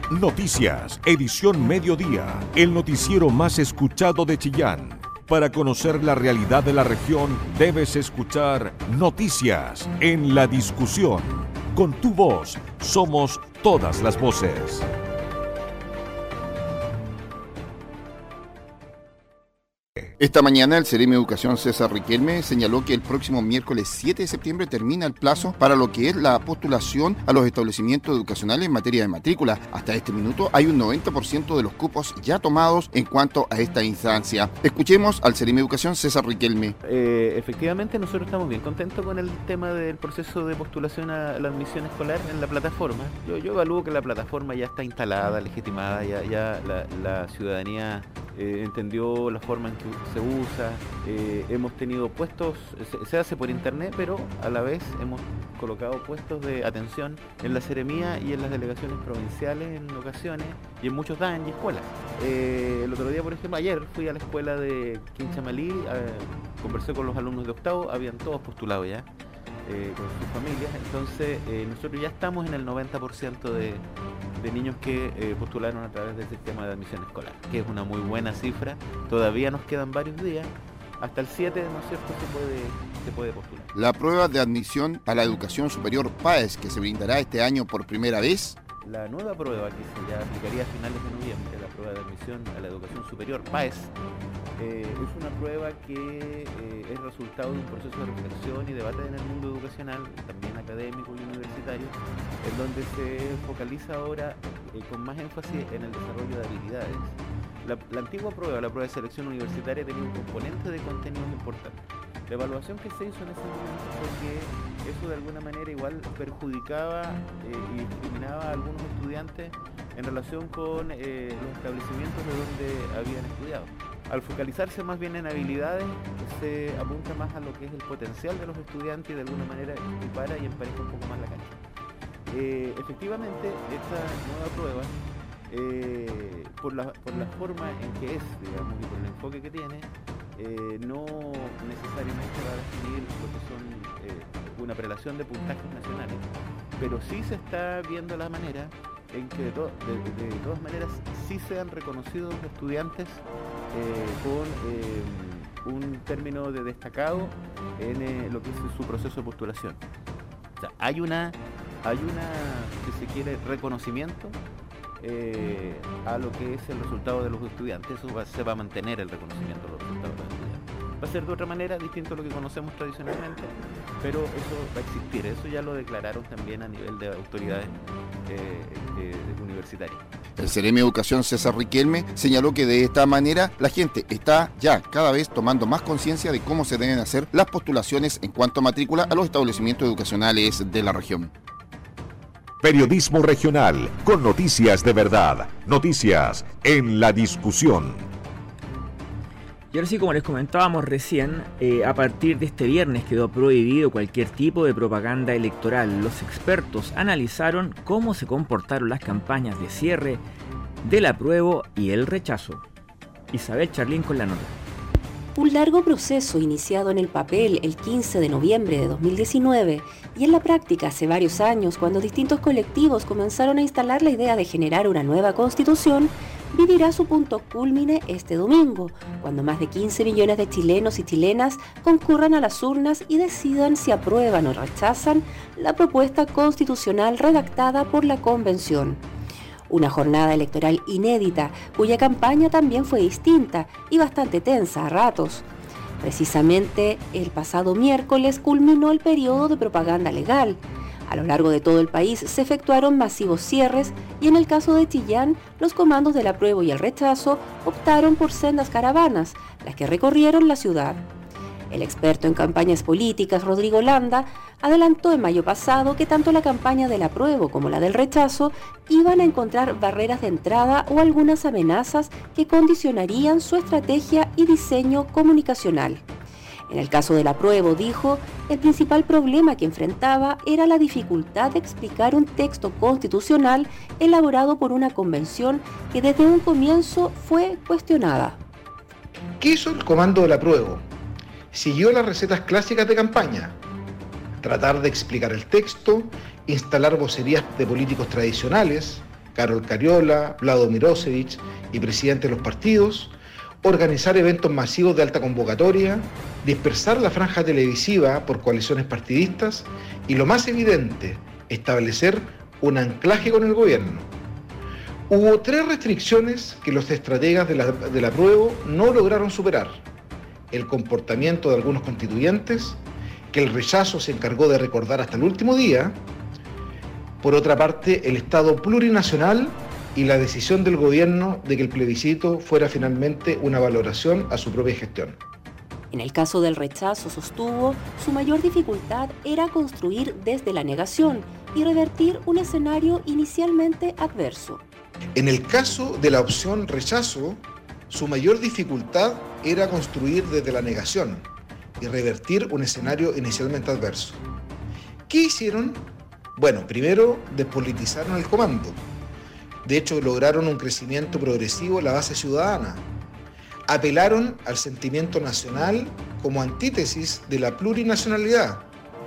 Noticias, edición mediodía, el noticiero más escuchado de Chillán. Para conocer la realidad de la región, debes escuchar Noticias en la discusión. Con tu voz, somos todas las voces. Esta mañana el Ceremi de Educación César Riquelme señaló que el próximo miércoles 7 de septiembre termina el plazo para lo que es la postulación a los establecimientos educacionales en materia de matrícula. Hasta este minuto hay un 90% de los cupos ya tomados en cuanto a esta instancia. Escuchemos al Ceremi de Educación César Riquelme. Efectivamente nosotros estamos bien contentos con el tema del proceso de postulación a la admisión escolar en la plataforma. Yo evalúo que la plataforma ya está instalada, legitimada, ya la ciudadanía entendió la forma en que se usa, hemos tenido puestos, se hace por internet, pero a la vez hemos colocado puestos de atención en la seremía y en las delegaciones provinciales en ocasiones, y en muchos DAN y escuelas. El otro día, por ejemplo, ayer fui a la escuela de Quinchamalí, conversé con los alumnos de octavo, habían todos postulado ya, con sus familias, entonces nosotros ya estamos en el 90% de niños que postularon a través del sistema de admisión escolar, que es una muy buena cifra. Todavía nos quedan varios días, hasta el 7, ¿no es cierto?, se puede postular. La prueba de admisión a la educación superior PAES, que se brindará este año por primera vez. La nueva prueba que se ya aplicaría a finales de noviembre, la prueba de admisión a la educación superior PAES, es una prueba que es resultado de un proceso de reflexión y debate en el mundo educacional, también académico y universitario, en donde se focaliza ahora con más énfasis en el desarrollo de habilidades. La antigua prueba, la prueba de selección universitaria, tenía un componente de contenidos importante. La evaluación que se hizo en ese momento fue que eso de alguna manera igual perjudicaba y discriminaba a algunos estudiantes en relación con los establecimientos de donde habían estudiado. Al focalizarse más bien en habilidades, se apunta más a lo que es el potencial de los estudiantes y de alguna manera equipara y empareja un poco más la cancha. Efectivamente, esta nueva prueba, por la forma en que es, digamos, y por el enfoque que tiene, no necesariamente va a definir lo que son una prelación de puntajes nacionales, pero sí se está viendo la manera en que de todas maneras sí sean reconocidos los estudiantes con un término de destacado en lo que es su proceso de postulación. O sea, hay una, si se quiere, reconocimiento a lo que es el resultado de los estudiantes. Se va a mantener el reconocimiento de los resultados de los estudiantes. Va a ser de otra manera, distinto a lo que conocemos tradicionalmente, pero eso va a existir. Eso ya lo declararon también a nivel de autoridades universitarias. El Ceremi de Educación César Riquelme señaló que de esta manera la gente está ya cada vez tomando más conciencia de cómo se deben hacer las postulaciones en cuanto a matrícula a los establecimientos educacionales de la región. Periodismo regional, con noticias de verdad, noticias en la discusión. Y ahora sí, como les comentábamos recién, a partir de este viernes quedó prohibido cualquier tipo de propaganda electoral. Los expertos analizaron cómo se comportaron las campañas de cierre del apruebo y el rechazo. Isabel Charlín con la nota. Un largo proceso iniciado en el papel el 15 de noviembre de 2019 y en la práctica hace varios años, cuando distintos colectivos comenzaron a instalar la idea de generar una nueva constitución, vivirá su punto cúlmine este domingo, cuando más de 15 millones de chilenos y chilenas concurran a las urnas y decidan si aprueban o rechazan la propuesta constitucional redactada por la Convención. Una jornada electoral inédita, cuya campaña también fue distinta y bastante tensa a ratos. Precisamente el pasado miércoles culminó el periodo de propaganda legal. A lo largo de todo el país se efectuaron masivos cierres y en el caso de Chillán, los comandos del apruebo y el rechazo optaron por sendas caravanas, las que recorrieron la ciudad. El experto en campañas políticas, Rodrigo Landa, adelantó en mayo pasado que tanto la campaña del apruebo como la del rechazo iban a encontrar barreras de entrada o algunas amenazas que condicionarían su estrategia y diseño comunicacional. En el caso del apruebo, dijo, el principal problema que enfrentaba era la dificultad de explicar un texto constitucional elaborado por una convención que desde un comienzo fue cuestionada. ¿Qué hizo el comando del apruebo? Siguió las recetas clásicas de campaña. Tratar de explicar el texto, instalar vocerías de políticos tradicionales, Carol Cariola, Vlado Mirosevic y presidentes de los partidos, organizar eventos masivos de alta convocatoria, dispersar la franja televisiva por coaliciones partidistas y, lo más evidente, establecer un anclaje con el gobierno. Hubo 3 restricciones que los estrategas del apruebo no lograron superar: el comportamiento de algunos constituyentes, que el rechazo se encargó de recordar hasta el último día; por otra parte, el Estado plurinacional y la decisión del gobierno de que el plebiscito fuera finalmente una valoración a su propia gestión. En el caso del rechazo, sostuvo, su mayor dificultad era construir desde la negación y revertir un escenario inicialmente adverso. En el caso de la opción rechazo, su mayor dificultad era construir desde la negación y revertir un escenario inicialmente adverso. ¿Qué hicieron? Bueno, primero despolitizaron el comando. De hecho, lograron un crecimiento progresivo en la base ciudadana. Apelaron al sentimiento nacional como antítesis de la plurinacionalidad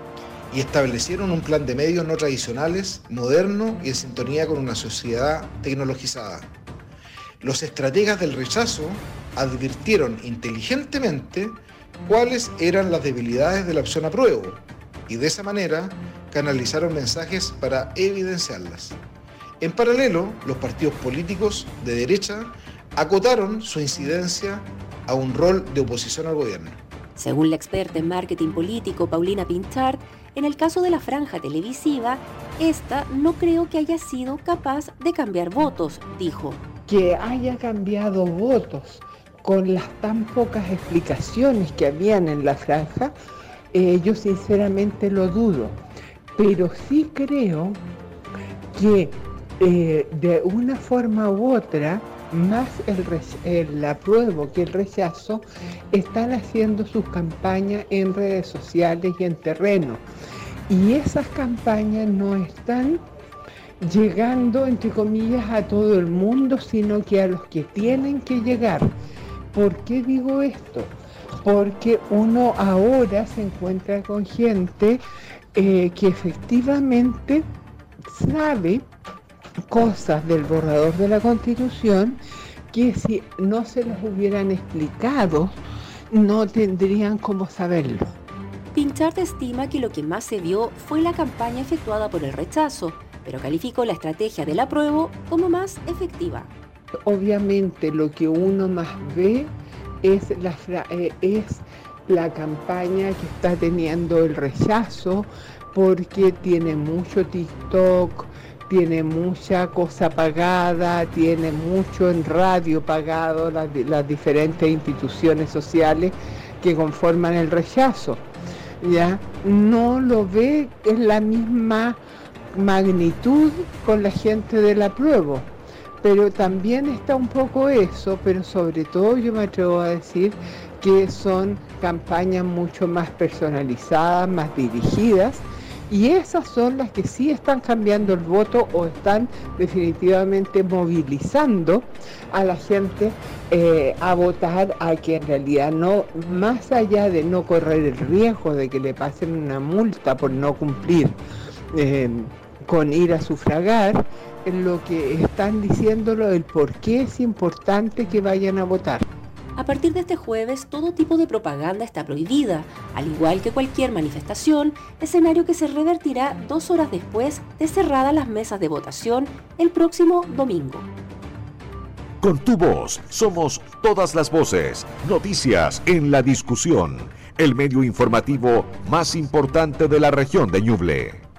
y establecieron un plan de medios no tradicionales, moderno y en sintonía con una sociedad tecnologizada. Los estrategas del rechazo advirtieron inteligentemente cuáles eran las debilidades de la opción apruebo y de esa manera canalizaron mensajes para evidenciarlas. En paralelo, los partidos políticos de derecha acotaron su incidencia a un rol de oposición al gobierno. Según la experta en marketing político Paulina Pinchard, en el caso de la franja televisiva, esta no creo que haya sido capaz de cambiar votos, dijo. Que haya cambiado votos con las tan pocas explicaciones que habían en la franja, yo sinceramente lo dudo. Pero sí creo que de una forma u otra, más el apruebo que el rechazo, están haciendo sus campañas en redes sociales y en terreno. Y esas campañas no están llegando, entre comillas, a todo el mundo, sino que a los que tienen que llegar. ¿Por qué digo esto? Porque uno ahora se encuentra con gente que efectivamente sabe cosas del borrador de la Constitución que si no se las hubieran explicado no tendrían cómo saberlo. Pinchard estima que lo que más se vio fue la campaña efectuada por el rechazo, pero calificó la estrategia del apruebo como más efectiva. Obviamente lo que uno más ve es la campaña que está teniendo el rechazo, porque tiene mucho TikTok, tiene mucha cosa pagada, tiene mucho en radio pagado, las diferentes instituciones sociales que conforman el rechazo. ¿Ya? No lo ve en la misma magnitud con la gente del apruebo, pero también está un poco eso, pero sobre todo yo me atrevo a decir que son campañas mucho más personalizadas, más dirigidas, y esas son las que sí están cambiando el voto o están definitivamente movilizando a la gente a votar, a que en realidad no, más allá de no correr el riesgo de que le pasen una multa por no cumplir con ir a sufragar, lo que están diciéndolo, el por qué es importante que vayan a votar. A partir de este jueves, todo tipo de propaganda está prohibida, al igual que cualquier manifestación, escenario que se revertirá 2 horas después de cerradas las mesas de votación el próximo domingo. Con tu voz, somos todas las voces. Noticias en la discusión. El medio informativo más importante de la región de Ñuble.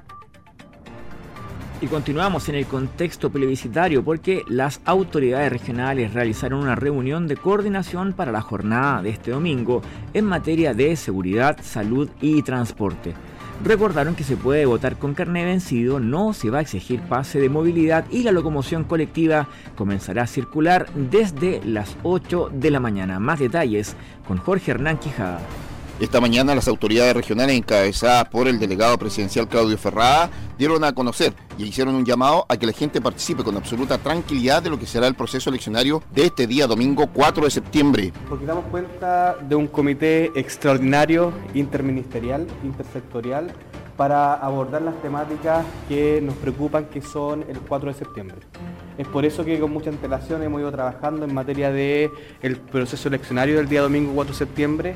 Y continuamos en el contexto plebiscitario porque las autoridades regionales realizaron una reunión de coordinación para la jornada de este domingo en materia de seguridad, salud y transporte. Recordaron que se puede votar con carné vencido, no se va a exigir pase de movilidad y la locomoción colectiva comenzará a circular desde las 8 de la mañana. Más detalles con Jorge Hernán Quijada. Esta mañana las autoridades regionales encabezadas por el delegado presidencial Claudio Ferrada dieron a conocer y hicieron un llamado a que la gente participe con absoluta tranquilidad de lo que será el proceso eleccionario de este día domingo 4 de septiembre. Porque damos cuenta de un comité extraordinario, interministerial, intersectorial, para abordar las temáticas que nos preocupan, que son el 4 de septiembre. Es por eso que con mucha antelación hemos ido trabajando en materia del proceso eleccionario del día domingo 4 de septiembre,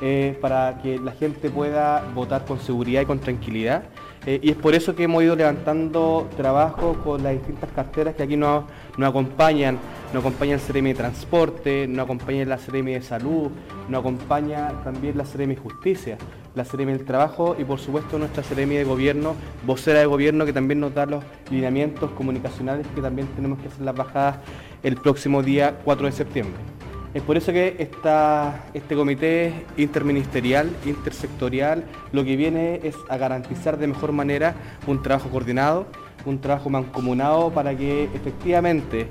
para que la gente pueda votar con seguridad y con tranquilidad. Y es por eso que hemos ido levantando trabajo con las distintas carteras que aquí nos acompañan. Nos acompaña el CEREMI de Transporte, nos acompaña la CEREMI de Salud, nos acompaña también la CEREMI de Justicia, la CEREMI del Trabajo y por supuesto nuestra CEREMI de Gobierno, vocera de Gobierno, que también nos da los lineamientos comunicacionales que también tenemos que hacer las bajadas el próximo día 4 de septiembre. Es por eso que este comité interministerial, intersectorial, lo que viene es a garantizar de mejor manera un trabajo coordinado, un trabajo mancomunado para que efectivamente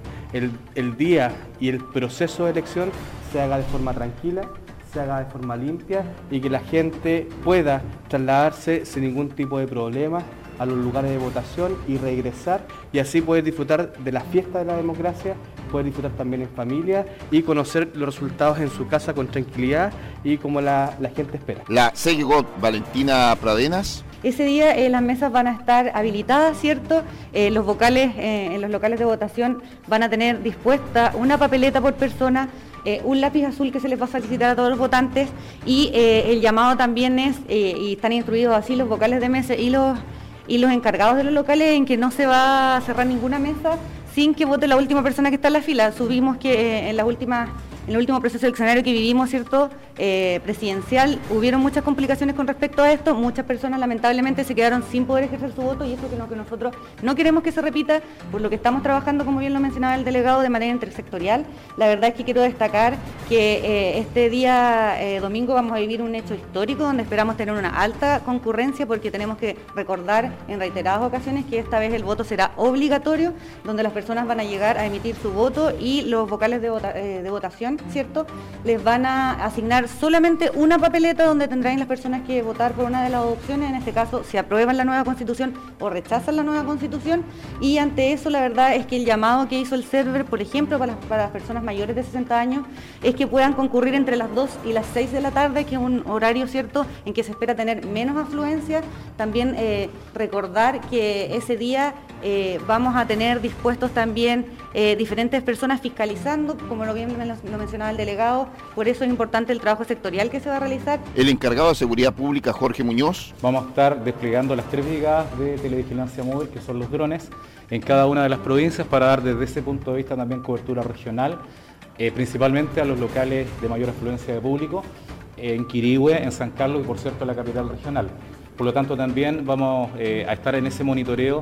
el día y el proceso de elección se haga de forma tranquila, se haga de forma limpia y que la gente pueda trasladarse sin ningún tipo de problema a los lugares de votación y regresar y así poder disfrutar de la fiesta de la democracia, poder disfrutar también en familia y conocer los resultados en su casa con tranquilidad y como la gente espera. La Seguigot Valentina Pradenas. Ese día las mesas van a estar habilitadas, ¿cierto? Los vocales en los locales de votación van a tener dispuesta una papeleta por persona, un lápiz azul que se les va a solicitar a todos los votantes y el llamado también es, y están instruidos así los vocales de mesa y los encargados de los locales en que no se va a cerrar ninguna mesa sin que vote la última persona que está en la fila. Subimos que en el último proceso eleccionario que vivimos, ¿cierto?, presidencial, hubieron muchas complicaciones con respecto a esto, muchas personas lamentablemente se quedaron sin poder ejercer su voto y eso es lo que nosotros no queremos que se repita, por lo que estamos trabajando, como bien lo mencionaba el delegado, de manera intersectorial. La verdad es que quiero destacar que este día domingo vamos a vivir un hecho histórico donde esperamos tener una alta concurrencia porque tenemos que recordar en reiteradas ocasiones que esta vez el voto será obligatorio, donde las personas van a llegar a emitir su voto y los vocales de votación, ¿cierto?, les van a asignar solamente una papeleta donde tendrán las personas que votar por una de las opciones, en este caso si aprueban la nueva constitución o rechazan la nueva constitución, y ante eso la verdad es que el llamado que hizo el server, por ejemplo, para las personas mayores de 60 años, es que puedan concurrir entre las 2 y las 6 de la tarde, que es un horario, ¿cierto?, en que se espera tener menos afluencia. También recordar que ese día vamos a tener dispuestos también diferentes personas fiscalizando, como lo bien lo mencionaba el delegado, por eso es importante el trabajo sectorial que se va a realizar. El encargado de Seguridad Pública, Jorge Muñoz. Vamos a estar desplegando las 3 brigadas de televigilancia móvil, que son los drones, en cada una de las provincias para dar desde ese punto de vista también cobertura regional, principalmente a los locales de mayor afluencia de público, en Quirihue, en San Carlos y por cierto en la capital regional. Por lo tanto también vamos a estar en ese monitoreo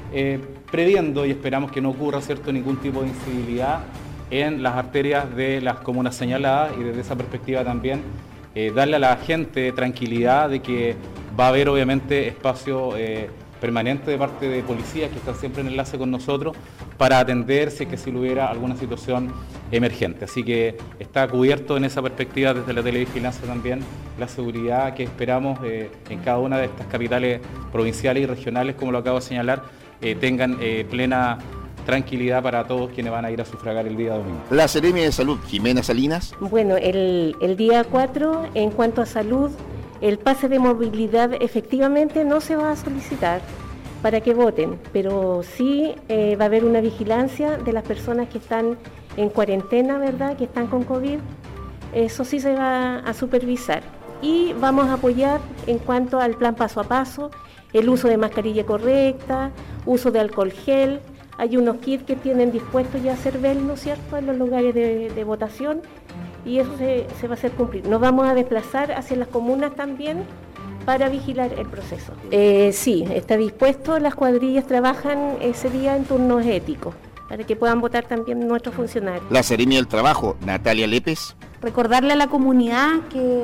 previendo y esperamos que no ocurra, ¿cierto?, ningún tipo de incivilidad en las arterias de las comunas señaladas y desde esa perspectiva también darle a la gente tranquilidad de que va a haber obviamente espacio permanente de parte de policías que están siempre en enlace con nosotros para atender si hubiera alguna situación emergente. Así que está cubierto en esa perspectiva desde la televigilancia también la seguridad que esperamos en cada una de estas capitales provinciales y regionales, como lo acabo de señalar, tengan plena tranquilidad para todos quienes van a ir a sufragar el día domingo. La Seremi de Salud, Jimena Salinas. Bueno, el día 4, en cuanto a salud, el pase de movilidad efectivamente no se va a solicitar para que voten, pero sí va a haber una vigilancia de las personas que están en cuarentena, ¿verdad?, que están con COVID. Eso sí se va a supervisar. Y vamos a apoyar en cuanto al plan paso a paso, el uso de mascarilla correcta, uso de alcohol gel. Hay unos kits que tienen dispuestos ya a CERVEL, ¿no es cierto?, en los lugares de votación, y eso se va a hacer cumplir. Nos vamos a desplazar hacia las comunas también para vigilar el proceso. Sí, está dispuesto, las cuadrillas trabajan ese día en turnos éticos, para que puedan votar también nuestros funcionarios. La Seremi del Trabajo, Natalia Lépez. Recordarle a la comunidad que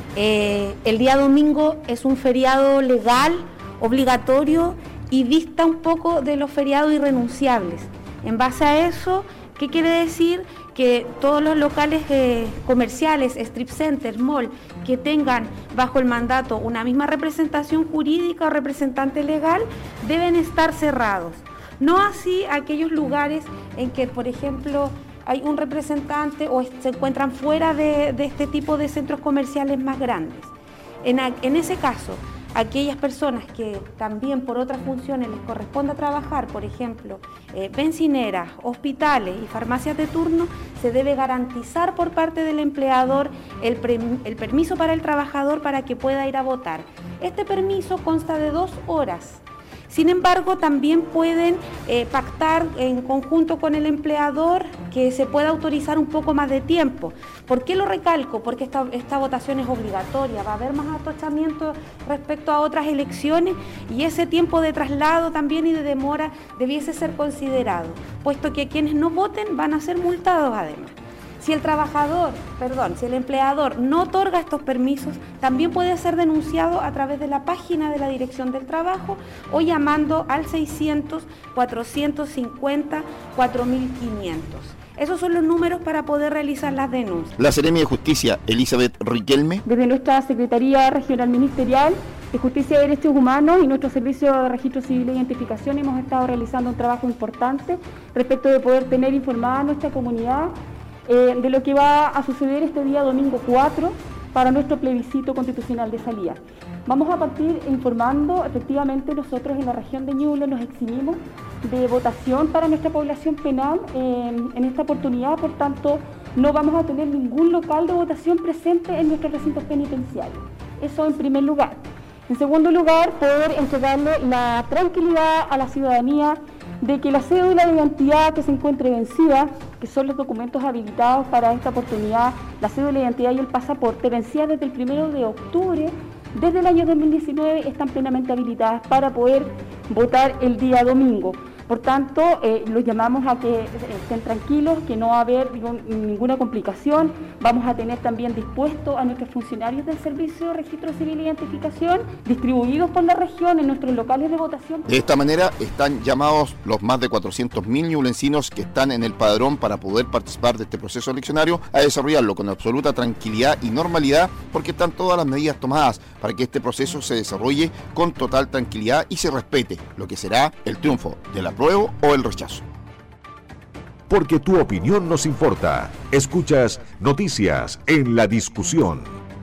el día domingo es un feriado legal, obligatorio, y dista un poco de los feriados irrenunciables. En base a eso, ¿qué quiere decir? Que todos los locales comerciales, strip centers, mall, que tengan bajo el mandato una misma representación jurídica o representante legal, deben estar cerrados. No así aquellos lugares en que, por ejemplo, hay un representante o se encuentran fuera de este tipo de centros comerciales más grandes. En ese caso, aquellas personas que también por otras funciones les corresponda trabajar, por ejemplo, bencineras, hospitales y farmacias de turno, se debe garantizar por parte del empleador el permiso para el trabajador para que pueda ir a votar. Este permiso consta de 2 horas. Sin embargo, también pueden pactar en conjunto con el empleador que se pueda autorizar un poco más de tiempo. ¿Por qué lo recalco? Porque esta votación es obligatoria, va a haber más atochamiento respecto a otras elecciones y ese tiempo de traslado también y de demora debiese ser considerado, puesto que quienes no voten van a ser multados además. Si el empleador no otorga estos permisos, también puede ser denunciado a través de la página de la Dirección del Trabajo o llamando al 600-450-4500. Esos son los números para poder realizar las denuncias. La Seremi de Justicia, Elizabeth Riquelme. Desde nuestra Secretaría Regional Ministerial de Justicia y Derechos Humanos y nuestro Servicio de Registro Civil e Identificación hemos estado realizando un trabajo importante respecto de poder tener informada a nuestra comunidad de lo que va a suceder este día domingo 4 para nuestro plebiscito constitucional de salida. Vamos a partir informando, efectivamente nosotros en la región de Ñuble nos eximimos de votación para nuestra población penal en esta oportunidad, por tanto no vamos a tener ningún local de votación presente en nuestros recintos penitenciarios. Eso en primer lugar. En segundo lugar, poder entregarle la tranquilidad a la ciudadanía de que la cédula de identidad que se encuentre vencida, que son los documentos habilitados para esta oportunidad, la cédula de identidad y el pasaporte, vencida desde el 1 de octubre, desde el año 2019, están plenamente habilitadas para poder votar el día domingo. Por tanto, los llamamos a que estén tranquilos, que no va a haber ninguna complicación. Vamos a tener también dispuestos a nuestros funcionarios del Servicio de Registro Civil e Identificación, distribuidos por la región en nuestros locales de votación. De esta manera están llamados los más de 400.000 ñublencinos que están en el padrón para poder participar de este proceso eleccionario a desarrollarlo con absoluta tranquilidad y normalidad, porque están todas las medidas tomadas para que este proceso se desarrolle con total tranquilidad y se respete lo que será el triunfo de la apruebo o el rechazo. Porque tu opinión nos importa. Escuchas Noticias en la Discusión.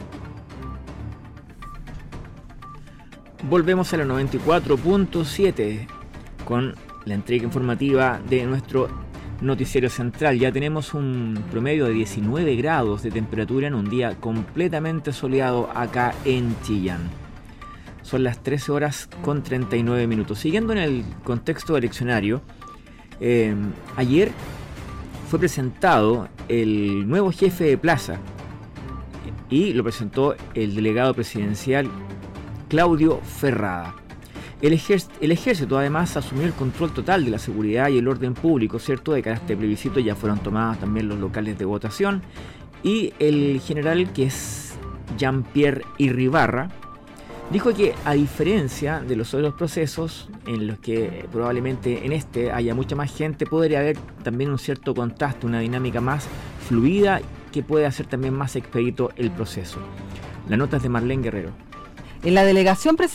Volvemos a la 94.7 con la entrega informativa de nuestro noticiero central. Ya tenemos un promedio de 19 grados de temperatura en un día completamente soleado acá en Chillán. Son las 13 horas con 39 minutos. Siguiendo en el contexto eleccionario, ayer fue presentado el nuevo jefe de plaza y lo presentó el delegado presidencial Claudio Ferrada. El ejército además asumió el control total de la seguridad y el orden público, ¿cierto? De cara a este plebiscito ya fueron tomados también los locales de votación y el general, que es Jean-Pierre Irribarra, dijo que a diferencia de los otros procesos en los que probablemente en este haya mucha más gente, podría haber también un cierto contraste, una dinámica más fluida que puede hacer también más expedito el proceso. La nota es de Marlene Guerrero. En la delegación presidencial